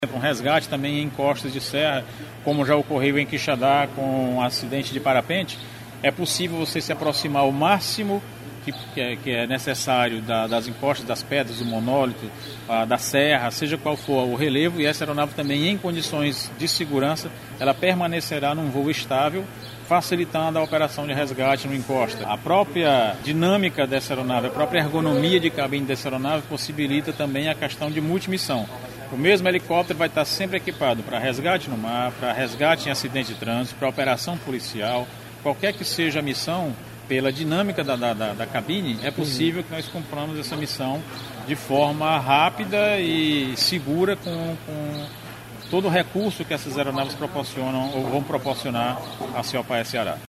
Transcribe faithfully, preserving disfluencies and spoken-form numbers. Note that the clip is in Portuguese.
Um resgate também em encostas de serra, como já ocorreu em Quixadá com um acidente de parapente, é possível você se aproximar o máximo que, que, é, que é necessário da, das encostas, das pedras, do monólito, a, da serra, seja qual for o relevo, e essa aeronave também em condições de segurança, ela permanecerá num voo estável, facilitando a operação de resgate no encosta. A própria dinâmica dessa aeronave, a própria ergonomia de cabine dessa aeronave possibilita também a questão de multimissão. O mesmo helicóptero vai estar sempre equipado para resgate no mar, para resgate em acidente de trânsito, para operação policial, qualquer que seja a missão, pela dinâmica da, da, da cabine, é possível que nós cumpramos essa missão de forma rápida e segura com, com todo o recurso que essas aeronaves proporcionam ou vão proporcionar à C O P A S Ceará.